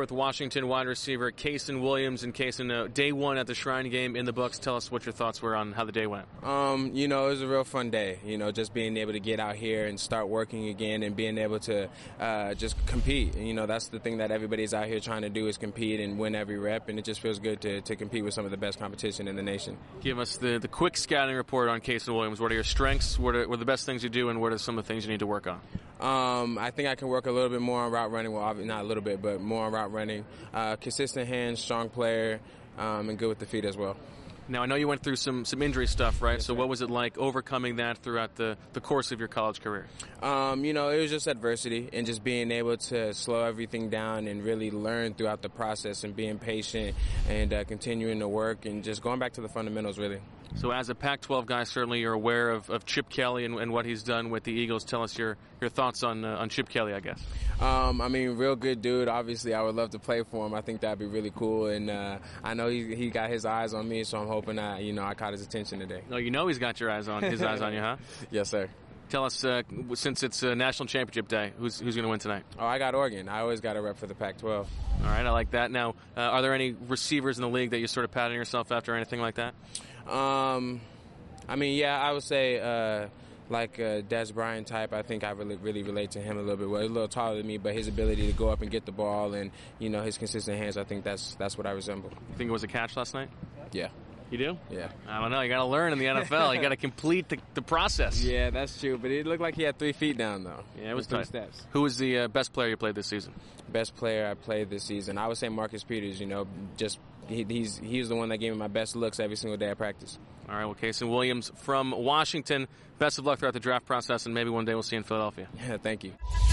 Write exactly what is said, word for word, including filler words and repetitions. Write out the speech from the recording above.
with Washington wide receiver Kasen Williams. And Kasen, uh, day one at the Shrine Game in the books. Tell us what your thoughts were on how the day went. Um, you know, it was a real fun day. You know, just being able to get out here and start working again and being able to uh, just compete. And, you know, that's the thing that everybody's out here trying to do is compete and win every rep. And it just feels good to, to compete with some of the best competition in the nation. Give us the, the quick scouting report on Kasen Williams. What are your strengths? What are, what are the best things you do? And what are some of the things you need to work on? Um, I think I can work a little bit more on route running. Well, not a little bit, but more on route running. Uh, consistent hands, strong player, um, and good with the feet as well. Now, I know you went through some, some injury stuff, right? Yes, so sir. what was it like overcoming that throughout the, the course of your college career? Um, you know, it was just adversity and just being able to slow everything down and really learn throughout the process and being patient and uh, continuing to work and just going back to the fundamentals, really. So as a Pac twelve guy, certainly you're aware of, of Chip Kelly and, and what he's done with the Eagles. Tell us your, your thoughts on uh, on Chip Kelly, I guess. Um, I mean, real good dude. Obviously, I would love to play for him. I think that'd be really cool. And uh, I know he he got his eyes on me, so I'm hoping I, you know, I caught his attention today. No, you know he's got your eyes on his eyes on you, huh? Yes, sir. Tell us, uh, since it's uh, National Championship Day, who's who's going to win tonight? Oh, I got Oregon. I always got a rep for the Pac twelve. All right, I like that. Now, uh, are there any receivers in the league that you're sort of patting yourself after or anything like that? Um, I mean, yeah, I would say uh, like a Des Bryant type. I think I really really relate to him a little bit. Well, he's a little taller than me, but his ability to go up and get the ball and, you know, his consistent hands, I think that's that's what I resemble. You think it was a catch last night? Yeah. You do? Yeah. I don't know. You got to learn in the N F L. You got to complete the, the process. Yeah, that's true. But it looked like he had three feet down, though. Yeah, it was three tight. steps. Who was the uh, best player you played this season? Best player I played this season, I would say Marcus Peters. You know, just he, he's he's the one that gave me my best looks every single day at practice. All right, well, Kasen Williams from Washington. Best of luck throughout the draft process, and maybe one day we'll see you in Philadelphia. Yeah, thank you.